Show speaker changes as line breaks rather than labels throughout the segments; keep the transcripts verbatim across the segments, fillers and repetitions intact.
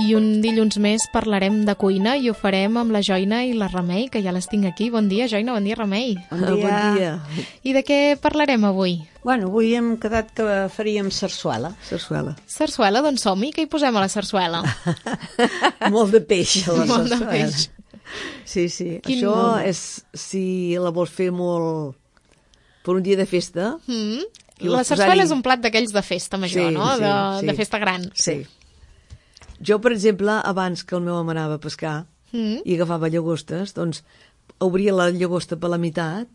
I un dilluns més parlarem de cuina i ho farem amb la Joina i la Remei, que ja les tinc aquí. Bon dia, Joina, bon dia, Remei.
Bon dia. Bon dia.
I de què parlarem avui?
Bueno, avui hem quedat que faríem sarsuela.
Sarsuela.
Sarsuela, doncs som-hi. Què hi posem a la sarsuela?
Molt de peix a la
Molt
sarsuela.
de peix.
Sí, sí.
Quin Això molt... és si la vols fer molt per un dia de festa.
Mm. La sarsuela és un plat d'aquells de festa major,
sí,
no?
Sí,
de,
sí.
de festa gran.
Sí. Jo, per exemple, abans que el meu home anava a pescar mm. i agafava llagostes, doncs obria la llagosta per la meitat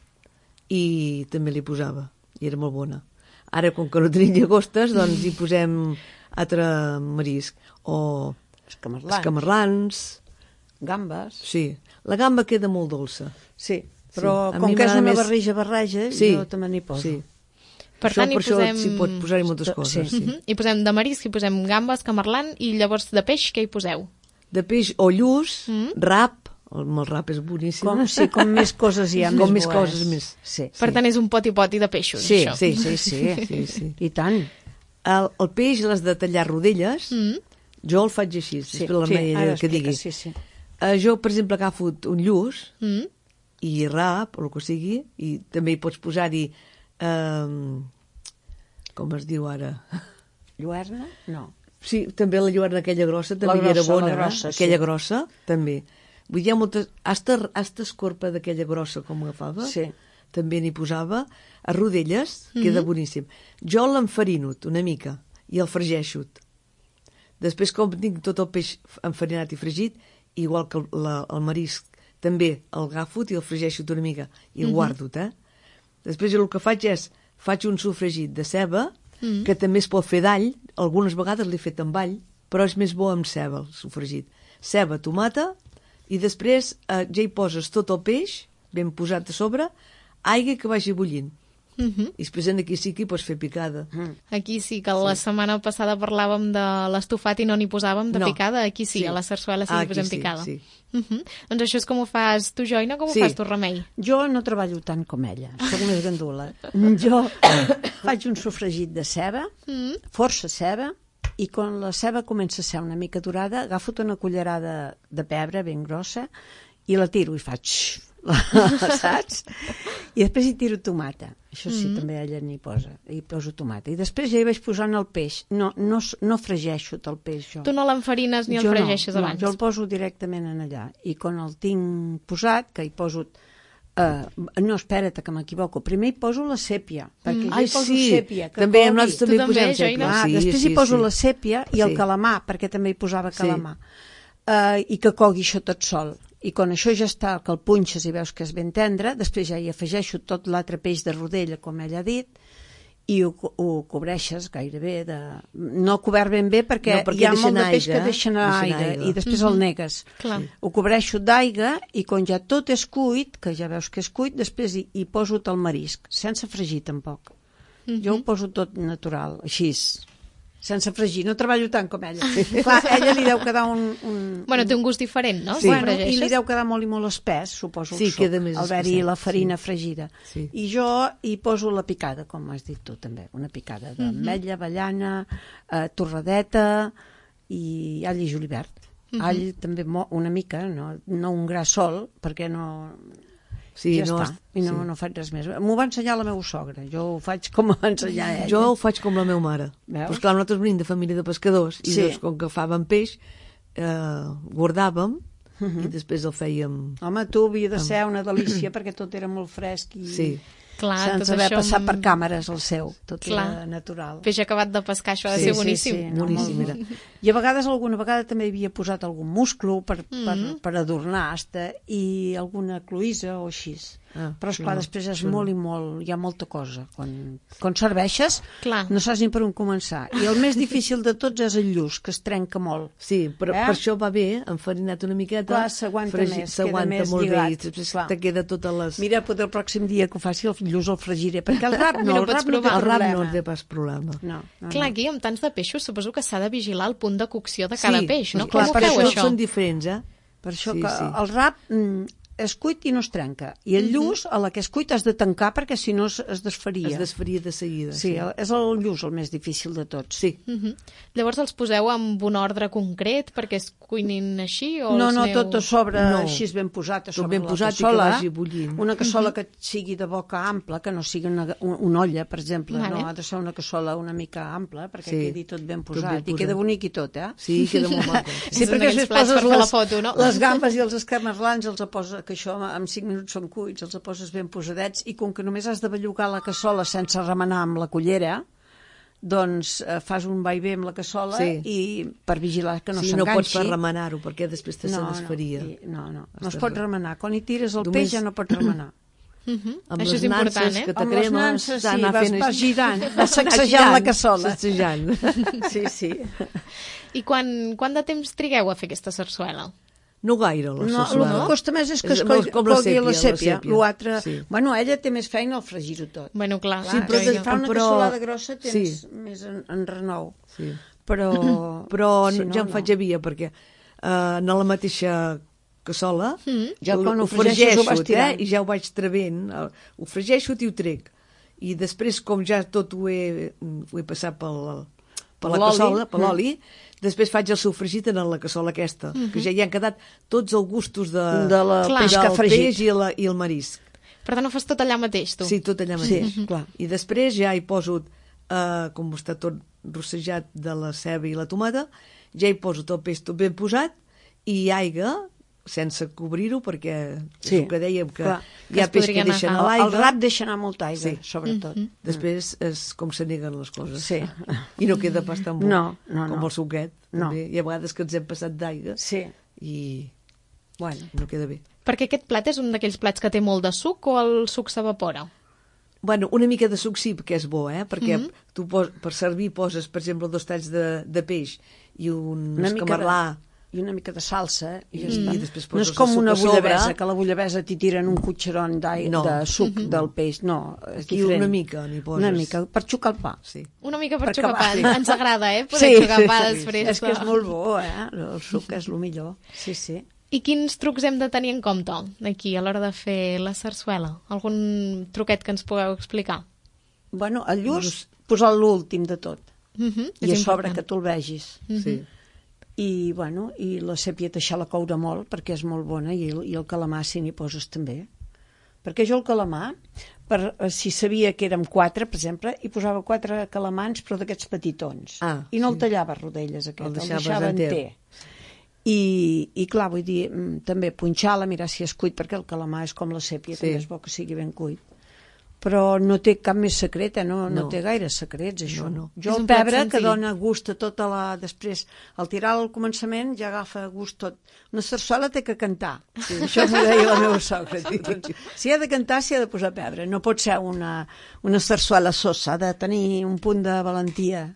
i també li posava, i era molt bona. Ara, com que no tenim llagostes, doncs hi posem altre marisc, o
escamarlans,
escamarlans
gambes.
Sí, la gamba queda molt dolça.
Sí, però
sí.
com que és una
més...
barreja-barreja,
sí.
jo també n'hi poso.
Sí.
Per
això,
tant, hi
per
posem...
això s'hi pot posar-hi moltes coses.
Sí.
Sí.
Uh-huh. Hi posem de marisc, hi posem gambes, camarlant, i llavors de peix, què hi poseu?
De peix o lluç, mm. rap, el, el rap és boníssim.
Com, sí, com més coses hi ha,
com
més,
més coses més.
Sí,
per
sí.
tant, és un poti-poti de peixos,
sí,
això.
Sí, sí, sí, sí, sí.
I tant.
El, el peix l'has de tallar rodelles, mm. jo el faig així,
sí,
després la Remei
sí,
que digui.
Sí, sí.
Uh, jo, per exemple, agafo un lluç
mm.
i rap, o el que sigui, i també hi pots posar-hi... Um, com es diu ara?
Lluerna? No.
Sí, també la lluerna aquella grossa també
grossa,
era bona,
grossa,
no? Aquella
sí.
grossa, també. Vull dir, hi ha moltes... Hasta, hasta escorpa d'aquella grossa com agafava,
sí.
també n'hi posava. A rodelles, mm-hmm. queda boníssim. Jo l'enfarino una mica i el fregeixo. Després, com tinc tot el peix enfarinat i fregit, igual que el, la, el marisc, també el agafo i el fregeixo una mica i el mm-hmm. guardo, eh? Després jo el que faig és faig un sofregit de ceba, mm. que també es pot fer d'all, algunes vegades l'he fet amb all, però és més bo amb ceba, el sofregit. Ceba, tomata, i després eh, ja hi poses tot el peix, ben posat a sobre, aigua que vagi bullint. Mm-hmm. I després aquí sí que hi pots fer picada. Mm.
Aquí sí, que la sí. setmana passada parlàvem de l'estofat i no n'hi posàvem de
no.
picada. Aquí sí, sí, a la sarsuela sí que hi posem
sí,
picada.
Sí.
Uh-huh. Doncs això és com ho fas tu, Joina, com
sí.
ho fas tu, Remei?
Jo no treballo tant com ella, soc més gandula. Jo faig un sofregit de ceba, mm. força ceba, i quan la ceba comença a ser una mica dorada, agafo una cullerada de pebre ben grossa i la tiro i faig... saps? I després hi tiro tomata. Això sí, mm. també ella n'hi posa. Hi poso tomata. I després ja hi vaig posant el peix. No, no, no fregeixo el peix, jo.
Tu no l'enfarines ni el
jo
fregeixes
no,
abans?
No, jo el poso directament en allà. I quan el tinc posat, que hi poso... Uh, no, espera't, que m'equivoco. Primer hi poso la sèpia, perquè mm. jo
Ai,
hi poso
sí.
sèpia. Que
també
cogui.
nosaltres també,
també
posem
Joina?
sèpia.
Ah,
sí,
després
sí,
hi poso
sí.
la sèpia i el
sí.
calamar, perquè també hi posava calamar.
Sí.
Uh, I que cogui això tot sol. I quan això ja està, que el punxes i veus que és ben tendre, després ja hi afegeixo tot l'altre peix de rodella, com ella ha dit, i ho, ho cobreixes gairebé de... No cobert ben bé perquè, no, perquè hi ha molt de peix que deixen a aigua i després mm-hmm. el negues.
Clar.
Ho cobreixo d'aigua i quan ja tot és cuit, que ja veus que és cuit, després hi, hi poso el marisc, sense fregir tampoc. Mm-hmm. Jo ho poso tot natural, així, sense fregir, no treballo tant com ella. Clar, ella li deu quedar un... un
bueno, té un gust diferent, no?
Sí. Bueno, i li deu quedar molt i molt espès, suposo.
Sí, queda més
el haver-hi la farina
sí.
fregida.
Sí.
I jo hi poso la picada, com has dit tu també, una picada d'ametlla, avellana, eh, torradeta i all i julivert. Uh-huh. All també una mica, no, no un gra sol, perquè no...
Sí,
ja
no,
està, i no,
sí.
no faig res més. M'ho va ensenyar la meva sogra, jo ho faig com va ensenyar ella.
Jo ho faig com la meva mare. Veus? Pues clar, nosaltres venim de família de pescadors i sí. doncs, com que fàvem peix, eh, guardàvem uh-huh. i després el fèiem...
Home, tu havia de ser una delícia perquè tot era molt fresc i...
Sí.
Clar,
sense haver passat per càmeres el seu, tot
clar.
Era natural.
Peix acabat de pescar, això ha de
sí,
ser boníssim.
Sí, sí, no, boníssim era. I a vegades, alguna vegada també havia posat algun musclo per, mm-hmm. per, per adornar hasta, i alguna cloïssa o així. Ah, però esclar, no, després és molt i molt, hi ha molta cosa. Quan, quan serveixes,
clar.
No saps ni per on començar. I el més difícil de tots és el lluç, que es trenca molt.
Sí, però eh? per això va bé, enfarinat una miqueta.
Clar, s'aguanta fregi- més, queda més
molt
lligat.
Bé, i després te queda totes les...
Mira, potser el pròxim dia que ho faci el lluç el fregiré, perquè el rap no,
Mira,
el rap no té
el rap
problema.
no té pas problema.
No, no,
clar,
no.
aquí amb tants de peixos suposo que s'ha de vigilar el punt de cocció de cada
sí,
peix, no?
Clar,
Com ho
per
feu,
això?
això?
Són diferents, eh?
Per això
sí,
que
sí.
el rap, és cuit i no es trenca. I el lluç, a la que és cuit, has de tancar perquè si no es, es desfaria.
Es desfaria de seguida.
Sí, sí, és el lluç el més difícil de tots.
Sí.
Uh -huh. Llavors els poseu amb un ordre concret perquè es cuinin així? O
No,
els
no,
aneu...
tot a sobre,
No.
així ben posat, a
Tot
sobre
ben
la
posat i que
cassola.
vagi bullint.
Una cassola que sigui de boca ampla, que no sigui una, una, una olla, per exemple.
Vale.
No, ha de ser una cassola una mica ampla perquè
Sí.
quedi tot ben
Tot
posat.
ben
I
posat.
queda bonic i tot, eh?
Sí, queda molt maco.
Sí,
És un
perquè
d'aquells
si
plats
poses
per fer la
les,
foto, no?
les gambes i els escamarlans, els poses, que això en cinc minuts són cuits, els poses ben posadets, i com que només has de bellugar la cassola sense remenar amb la cullera, doncs eh, fas un vaivé amb la cassola
Sí.
i per vigilar que no
Sí, no
s'enganxi.
pots per remenar-ho, perquè després te se desfaria.
No, i- no, no, no es
Estàs
pot
re-
remenar. Quan hi tires el
Només-
peix ja no pots remenar.
Uh -huh.
Amb
Això
les
és important,
nanses
eh?
que
Amb les
t'acremes,
nanses, sí,
d'anar
vas,
fent
vas
així.
girant, vas
Anar
sacsejant la
girant,
cassola.
sacsejant.
Sí, sí.
I quan, quant de temps trigueu a fer aquesta sarsuela?
No gaire, la
No, el
sarsuela.
que costa més és que
És
es
com
cogui
la
cogui la
sèpia, la
sèpia.
sèpia.
L'altre...
Sí.
Bueno, ella té més feina al fregir-ho tot.
Bueno, clar.
Clar,
però
si
de-
fa una
però-
cassolada grossa tens
sí.
més en, en renou.
Sí.
Però,
Però
si
no, ja em faig a via, perquè uh, en la mateixa cassola
Mm.
Ja quan ho
ho
fregeixes ho vas
fregeixo,
tirant.
eh, i ja ho vaig trebent, eh, ho fregeixo i ho trec. I després, com ja tot ho he, ho he passat pel, per la
L'oli.
cassola, per
Mm.
l'oli, després faig el sofregit en la cassola aquesta, que ja hi han quedat tots els gustos de,
De la
Clar.
peix que ha
del
fregit.
peix i, la, i el marisc.
Per tant, ho fas tot allà mateix, tu?
Sí, tot allà mateix.
Sí, clar.
I després ja hi poso, eh, com està tot rossejat de la ceba i la tomata, ja hi poso tot el peix tot ben posat i aigua, sense cobrir-ho, perquè
Sí,
és el que dèiem, que
clar.
hi ha
Es
peix
podria
que deixen
anar-
a
El
l'aigua.
rap deixa anar molta aigua,
Sí.
sobretot. Mm.
Després és com se neguen les coses.
Sí.
I no queda pas tan bo.
No, no,
com
no.
el suquet.
No.
També. Hi ha vegades que ens hem passat d'aigua
Sí.
i
Bueno.
no queda bé.
Perquè aquest plat és un d'aquells plats que té molt de suc o el suc s'evapora?
Bueno, una mica de suc sí que és bo, eh? Perquè mm -hmm. tu pos, per servir poses, per exemple, dos talls de, de peix i un
Una mica
escamarlà.
I una mica de salsa i ja
I
està.
després
No és
poses
com
el suc
una
a sobre.
bullabesa, que la bullabesa t'hi tiren un cotxeron d'aigua
No.
de suc del peix. No, és
Aquí
diferent.
una mica n'hi poses.
Una mica, per xucar el pa.
Sí.
Una mica per,
Per
xucar pa.
acabar.
Ens agrada, eh? Poder xucar pa
sí,
després.
És que és
de-
molt bo, eh? El suc és el millor. Sí, sí.
I quins trucs hem de tenir en compte aquí a l'hora de fer la sarsuela? Algun truquet que ens pugueu explicar?
Bueno, el lluç, posar l'últim de tot.
Uh -huh.
I a sobre que tu el vegis.
Sí.
I, bueno, i la sèpia deixar-la coure molt, perquè és molt bona, i el, i el calamar, si n'hi poses, també. Perquè jo el calamar, per, si sabia que érem quatre, per exemple, hi posava quatre calamans, però d'aquests petitons.
Ah,
I no
sí.
el tallava a rodelles, aquest,
El
el
deixaves
deixava
enter.
enter. I, I, clar, vull dir, mm, també punxar-la, mirar si és cuit, perquè el calamar és com la sèpia,
Sí.
també és bo que sigui ben cuit. Però no té cap més secret, eh? no, no.
No.
no té gaire secrets, això.
No, no.
Jo
És
el
un plat
pebre, que
senzill.
dona gust a tota la... Després, al tirar al començament, ja agafa gust tot. Una sarsuela té que cantar. Sí. Això m'ho deia la meva sogra. Doncs, si ha de cantar, s'hi ha de posar pebre. No pot ser una, una sarsuela sosa, ha de tenir un punt de valentia.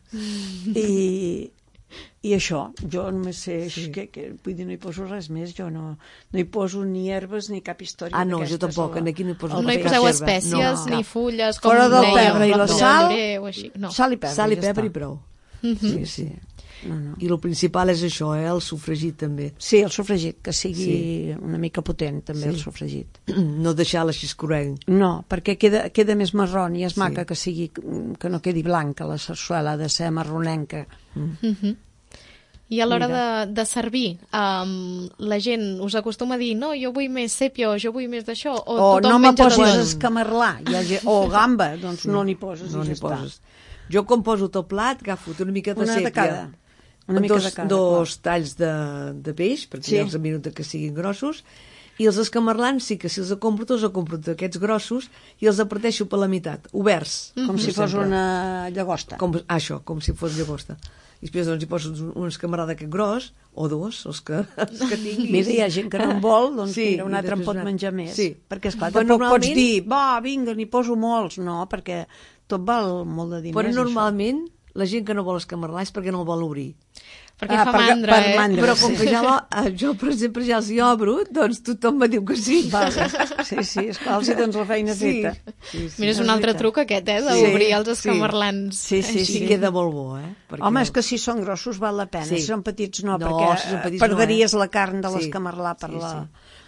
I... I això, jo només sé sí. que, que, vull dir, no hi poso res més, jo no, no hi poso ni herbes ni cap història
Ah, no, jo
d'aquestes
tampoc,
a la-
aquí no hi poso
al
No hi
cap
peix.
poseu
herba.
espècies
No,
ni
cap.
fulles, com
Fora del
dèiem,
pebre i la
blat de
sal,
llorer o així. No.
Sal i pebre,
Sal i
ja
pebre
està.
i prou.
Sí, sí. No, no.
I el principal és això, eh? El sofregit també.
Sí, el sofregit, que sigui
Sí.
una mica potent, també,
Sí.
el sofregit.
No deixar-la així escorrent.
No, perquè queda, queda més marrón i és
Sí.
maca que sigui que no quedi blanca, la sarsuela ha de ser marronenca.
Uh-huh. I a l'hora de, de servir, um, la gent us acostuma a dir no, jo vull més sèpia o jo vull més d'això, o,
O
tothom
no me
menja
poses
tot?
escamarlà, hi ha gent- o gamba, doncs no n'hi poses
No
i ja
n'hi
està.
poses. Jo, com poso tot el plat, agafo una mica de
Una de
sèpia.
cada. Una mica
dos,
de cada,
dos talls de, de peix, perquè
Sí.
sí. els a minuta que siguin grossos, i els escamarlans sí que si els compro tots, els compro aquests grossos i els aparteixo per la meitat, oberts.
Com si fos
sempre.
una llagosta.
Com, ah, això, com si fos llagosta. I després doncs, hi poso un, un escamarà d'aquest gros, o dos, els que, els que tinguis.
Mira, hi ha gent que no en vol, doncs
Sí,
mira, un
i
altre en
després
pot
una-
menjar més.
Sí.
Perquè, esclar,
Però
tampoc pots
normalment-
dir, va, vinga, n'hi poso molts. No, perquè tot val molt de diners.
Però
això.
normalment la gent que no vol escamarlar és perquè no el vol obrir.
Perquè
Ah,
fa
per-
mandra,
per
eh?
mandra.
Però com que ja la, eh, jo, per exemple, ja els hi obro, doncs tothom me diu que sí.
Vale. Sí, sí, esclar, els hi dones la feina
Sí.
feta.
Sí, sí.
Mira, és un altre
veritat.
truc aquest, eh,
Sí,
d'obrir els
sí.
escamarlans.
Sí, sí,
Sí,
sí.
queda molt bo, eh? Perquè
Home, és que si són grossos val la pena,
Sí.
si són petits no,
No,
perquè
si són petits
perdries
no, eh?
la carn de
Sí.
l'escamarlar per
Sí,
la...
sí.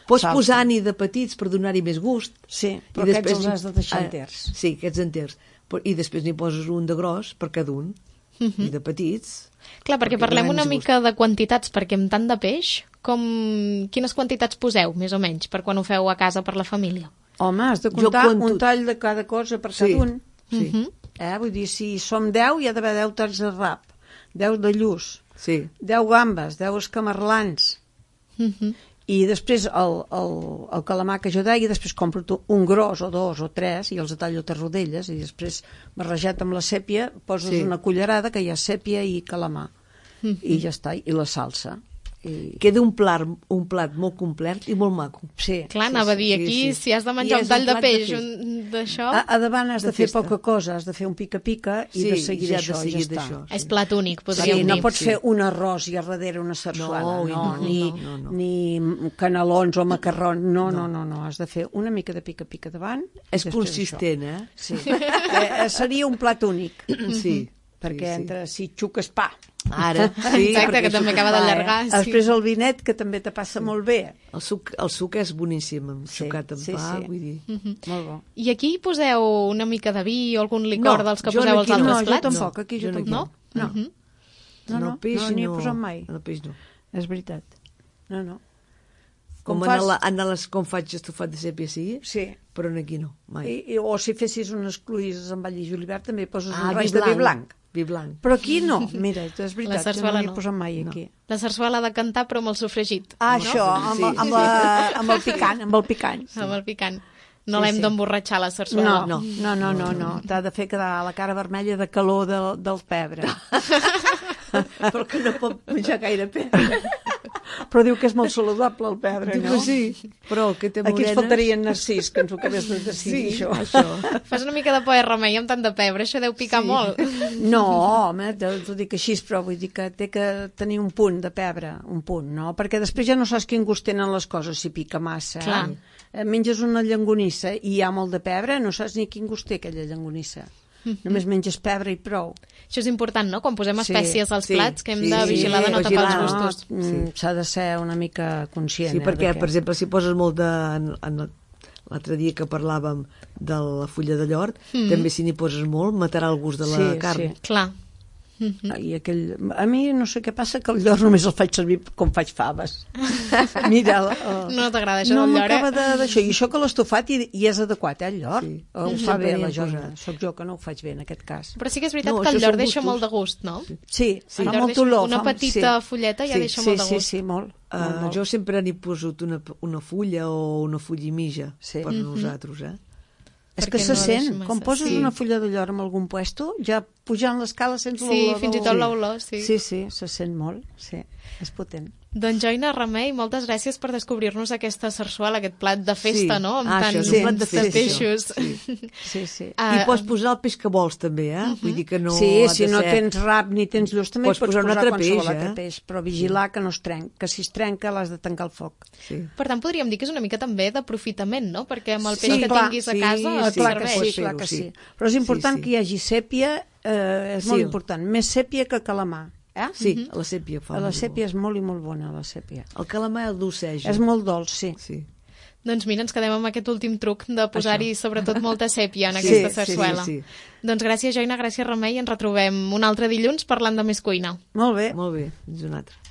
Pots
salsa.
posar-n'hi de petits per donar-hi més gust.
Sí, però
I
aquests
després
els has de deixar
ah,
enters.
Sí, aquests enters. Però- I després n'hi poses un de gros per cada un.
Mhm.
I de petits.
Clar, perquè
Perquè
parlem
dona
una
més
mica de quantitats, perquè amb tant de peix, com... quines quantitats poseu, més o menys, per quan ho feu a casa per la família?
Home, has de
Jo
comptar
conto-
un tall de cada cosa per
Sí.
cada un.
Sí,
Mhm.
Eh? Vull dir, si som deu, hi ha d'haver deu talls de rap, deu de lluç,
sí.
deu gambes, deu escamarlans,
Mhm.
i després el, el, el calamar que jo deia, després compro tu- un gros o dos o tres i els tallo a rodelles, i després barrejat amb la sèpia poses
Sí.
una cullerada que hi ha sèpia i calamar, i ja està, i la salsa. I...
Queda un plat, un plat molt complet i molt maco.
Sí.
Clar,
Sí,
anava a
sí,
dir,
sí,
aquí,
sí.
si has de
I
menjar
és
un tall
un
de
plat de
peix,
peix.
un d'això...
A, a davant has de,
De
fer
festa.
poca cosa, has de fer un pica-pica i
Sí,
de seguida
ja de
això, i
seguida
ja està.
això.
És plat únic,
Sí,
podríem
no
dir.
pots
sí.
fer un arròs i a darrere una sarsuela,
No,
no,
no,
ni,
no, no.
ni canelons o macarrons, no, no, no, no, has de fer una mica de pica-pica davant. i
És
després
consistent, eh?
això. Sí. eh, eh, seria un plat únic,
Sí.
perquè
sí, sí.
entre si xuques pa,
Ara, sí,
Exacte,
perquè
que també
suc
acaba
fa,
d'allargar.
Eh?
Ah, sí.
després el vinet, que també te passa molt bé.
El suc, el suc és boníssim, amb
Sí,
sucat amb
sí,
pa,
sí.
vull dir...
Molt bo.
I aquí poseu una mica de vi o algun licor
No,
dels que
jo
poseu als
aquí no.
altres
No, jo
plats?
tampoc, aquí jo
Jo no
tampoc.
No?
No,
Mhm.
no, no,
el peix
no n'hi he
no,
posat mai.
En el peix no.
És veritat. No, no.
Com,
Com
en,
fas-
la, en les, com faig estofat de sèpia sí,
Sí.
però aquí no, mai.
I, i, o si fessis unes cloïsses amb all i julivert també poses
Ah,
un
vi
raig de vi blanc.
Vi blanc.
Però aquí no, mira, és
La
veritat, jo no
sarsuela
n'hi he
no.
posat mai aquí.
La sarsuela de cantar, però amb el sofregit.
Ah,
no?
això, amb,
Sí,
amb,
sí.
la, amb el picant, amb el picant.
Amb el picant. No
Sí,
l'hem
sí.
d'emborratxar, la sarsuela.
No, no, no, no, no, no. T'ha de fer quedar la cara vermella de calor del, del pebre.
Però que no pot menjar gaire pebre.
Però diu que és molt saludable el pebre,
Diu
no?
que sí, però que té
Aquí ens
morenes...
faltaria en Narcís, que ens ho acabés de decidir,
Sí,
això.
això.
Fas una mica de por i remei amb tant de pebre, això deu picar
Sí.
molt.
No, home, t'ho dic així, però vull dir que té que tenir un punt de pebre, un punt, no? Perquè després ja no saps quin gust tenen les coses si pica massa.
Clar.
Eh? Menges una llonganissa i hi ha molt de pebre, no saps ni quin gust té aquella llonganissa. Només menges pebre i prou.
Això és important, no? Quan posem
Sí,
espècies als
sí,
plats, que hem
sí,
de
sí,
vigilar de no tapar
vigilar,
els
no?
gustos.
Mm,
Sí.
S'ha de ser una mica conscient.
Sí,
eh,
perquè,
de que-
per exemple, si poses molt de... En, en l'altre dia que parlàvem de la fulla de llort,
Mm.
també si n'hi poses molt, matarà el gust de la
Sí,
carn.
sí.
Clar.
I aquell... A mi no sé què passa, que el llor només el faig servir com faig faves. Mira... El...
No t'agrada això
no
del llor,
m'acaba
eh?
de- d'això. I això que l'estofat i, i és adequat, eh, el llor.
Sí.
Ho
Mhm.
fa bé
Sempre
la
n'hi ha
Joana.
posat.
Soc jo que no ho faig bé en aquest cas.
Però sí que és veritat
No,
que el
això
llor
són
deixa
gustos.
molt de gust, no?
Sí,
Sí.
fa
El llor
molt
deixa
olor.
una
fa...
petita
sí.
fulleta ja
sí,
deixa
sí,
molt de
sí,
gust.
Sí, sí, molt.
Uh,
molt, molt.
jo sempre n'hi posat una, una fulla o una fulla i mitja
Sí.
per nosaltres, eh?
És que
perquè
se
no
sent,
deixa massa.
quan poses
Sí.
una fulla de llor en algun puesto, ja pujant l'escala sents
Sí,
l'olor.
fins i
del-
tot l'olor, sí.
Sí, sí, se sent molt, sí, és potent.
Doncs Joina Remei, moltes gràcies per descobrir-nos aquesta sarsuela, aquest plat de festa,
Sí.
no? Amb
Ah, això
tants
és un plat de
de
festa,
peixos.
això.
Sí, sí.
Ah,
I pots posar el peix que vols, també, eh? Vull dir que no
sí,
ha
si
de
no
ser...
tens rap ni tens lluç, també
Pots
pots,
posar
posar,
un altre
qualsevol
peix,
altre
eh?
peix, però vigilar que no es trenqui, que si es trenca l'has de tancar el foc.
Sí.
Per tant, podríem dir que és una mica també d'aprofitament, no? Perquè amb el
Sí,
peix que
clar,
tinguis a
sí,
casa et
sí,
clar que
serveix.
sí,
Pots
clar que
fer-ho,
sí.
sí.
Però és important
Sí, sí.
que hi hagi sèpia, eh, és
Sí.
molt important, més sèpia que calamar. Eh?
Sí, a la sèpia fa
La
molt
sèpia
bo.
és molt i molt bona, la sèpia.
El calamar el dolceja.
És molt dolç, sí.
Sí.
Doncs mira, ens quedem amb aquest últim truc de posar-hi sobretot molta sèpia en
Sí,
aquesta
sí,
sarsuela.
sí, sí.
Doncs gràcies, Joina, gràcies, Remei, i ens retrobem un altre dilluns parlant de més cuina.
Molt bé.
Molt bé, fins un altre.